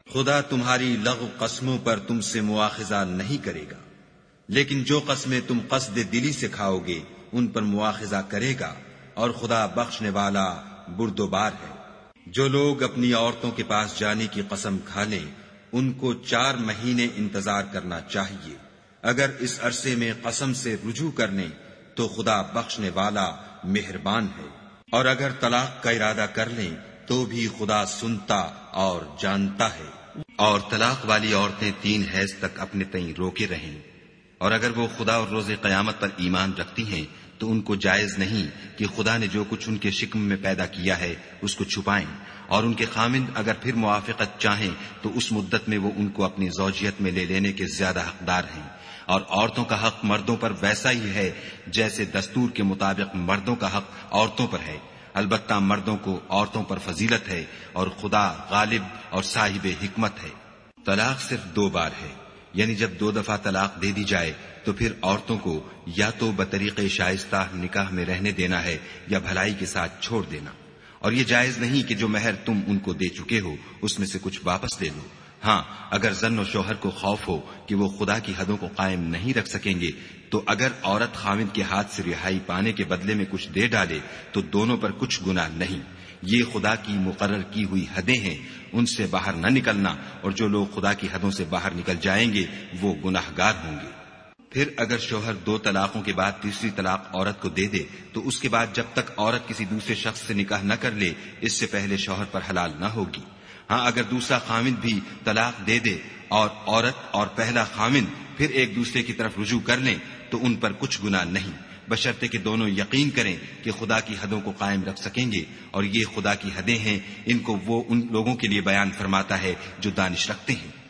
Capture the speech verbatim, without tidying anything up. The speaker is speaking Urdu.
خدا تمہاری لغو قسموں پر تم سے مواخذہ نہیں کرے گا، لیکن جو قسمیں تم قصد دلی سے کھاؤ گے ان پر مواخذہ کرے گا، اور خدا بخشنے والا بردبار ہے۔ جو لوگ اپنی عورتوں کے پاس جانے کی قسم کھا لیں ان کو چار مہینے انتظار کرنا چاہیے۔ اگر اس عرصے میں قسم سے رجوع کر لیں تو خدا بخشنے والا مہربان ہے، اور اگر طلاق کا ارادہ کر لیں تو بھی خدا سنتا اور جانتا ہے۔ اور طلاق والی عورتیں تین حیض تک اپنے تئیں روکے رہیں، اور اگر وہ خدا اور روز قیامت پر ایمان رکھتی ہیں تو ان کو جائز نہیں کہ خدا نے جو کچھ ان کے شکم میں پیدا کیا ہے اس کو چھپائیں، اور ان کے خامند اگر پھر موافقت چاہیں تو اس مدت میں وہ ان کو اپنی زوجیت میں لے لینے کے زیادہ حقدار ہیں۔ اور عورتوں کا حق مردوں پر ویسا ہی ہے جیسے دستور کے مطابق مردوں کا حق عورتوں پر ہے، البتہ مردوں کو عورتوں پر فضیلت ہے، اور خدا غالب اور صاحب حکمت ہے۔ طلاق صرف دو بار ہے، یعنی جب دو دفعہ طلاق دے دی جائے تو پھر عورتوں کو یا تو بطریق شائستہ نکاح میں رہنے دینا ہے یا بھلائی کے ساتھ چھوڑ دینا، اور یہ جائز نہیں کہ جو مہر تم ان کو دے چکے ہو اس میں سے کچھ واپس لے لو۔ ہاں، اگر زن و شوہر کو خوف ہو کہ وہ خدا کی حدوں کو قائم نہیں رکھ سکیں گے تو اگر عورت خاوند کے ہاتھ سے رہائی پانے کے بدلے میں کچھ دے ڈالے تو دونوں پر کچھ گناہ نہیں۔ یہ خدا کی مقرر کی ہوئی حدیں ہیں، ان سے باہر نہ نکلنا، اور جو لوگ خدا کی حدوں سے باہر نکل جائیں گے وہ گناہگار ہوں گے۔ پھر اگر شوہر دو طلاقوں کے بعد تیسری طلاق عورت کو دے دے تو اس کے بعد جب تک عورت کسی دوسرے شخص سے نکاح نہ کر لے اس سے پہلے شوہر پر حلال نہ ہوگی۔ ہاں، اگر دوسرا خامند بھی طلاق دے دے اور عورت اور پہلا خامند پھر ایک دوسرے کی طرف رجوع کر لیں تو ان پر کچھ گناہ نہیں، بشرطے کہ دونوں یقین کریں کہ خدا کی حدوں کو قائم رکھ سکیں گے، اور یہ خدا کی حدیں ہیں، ان کو وہ ان لوگوں کے لیے بیان فرماتا ہے جو دانش رکھتے ہیں۔